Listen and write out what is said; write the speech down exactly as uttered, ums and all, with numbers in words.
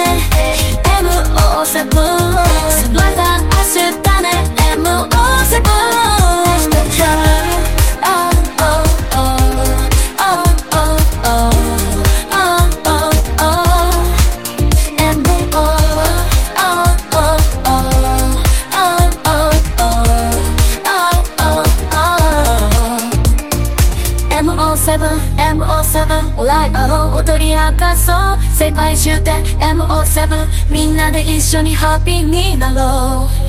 ね エムオーセブン また明日だね エムオーセブン エムオーセブン エムオーセブン ライブを踊り明かそう世界中で エムオーセブン みんなで一緒にハッピーになろう